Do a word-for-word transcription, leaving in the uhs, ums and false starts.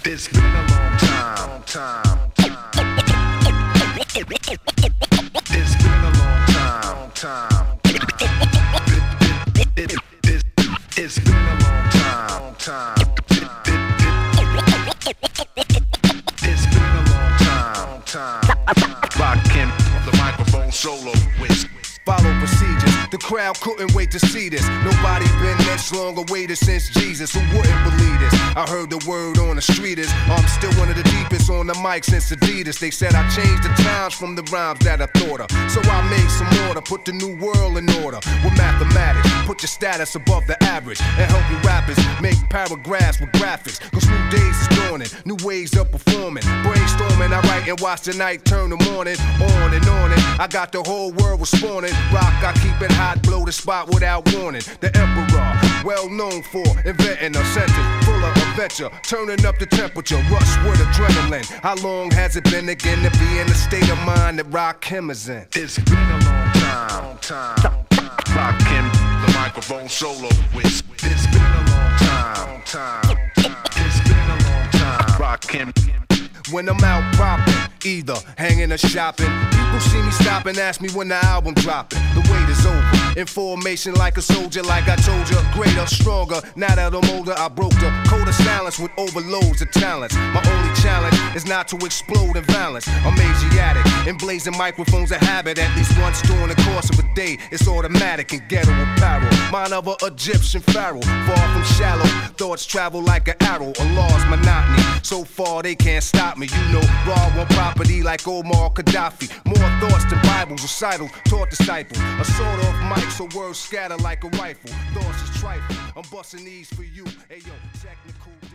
It's been a long time, long time. It's been a long time, long time. It, it, it, it's been a long time, long time. It's been a long time, long time. Rockin' the microphone solo with. Follow procedures, the crowd couldn't wait to see this. Nobody been this long awaited since Jesus. Who wouldn't believe this? I heard the word on the street is I'm still one of the deepest on the mic since Adidas. They said I changed the times from the rhymes that I thought of. So I made some order, put the new world in order with mathematics. Put your status above the average and help your rappers make paragraphs with graphics. Cause new days is dawning, new ways of performing. Brainstorming, I write and watch the night turn the morning. On and on and I got the whole world responding. Rock, I keep it hot, blow the spot without warning. The emperor, well known for inventing a sentence full of adventure, turning up the temperature, rush with adrenaline. How long has it been again to be in the state of mind that Rakim is in? It's been a long time, long time. Rockin' the microphone solo with. It's been a long time, long time. It's been a long time. Rockin'. When I'm out popping, either hanging or shopping, people see me stop and ask me when the album dropping. The wait is over. In formation like a soldier, like I told you, greater, stronger. Now that I'm older, I broke the code of silence with overloads of talents. My only challenge is not to explode in violence. I'm Asiatic, and blazing microphones a habit. At least once during the course of a day, it's automatic and ghetto apparel. Mine of an Egyptian pharaoh, far from shallow. Thoughts travel like an arrow, Allah's monotony. So far they can't stop me. You know, raw one property like Omar Gaddafi. More thoughts than Bibles, recitals, taught disciples. A sort of mic, so words scatter like a rifle. Thoughts is trifle. I'm busting these for you. Hey yo, technical.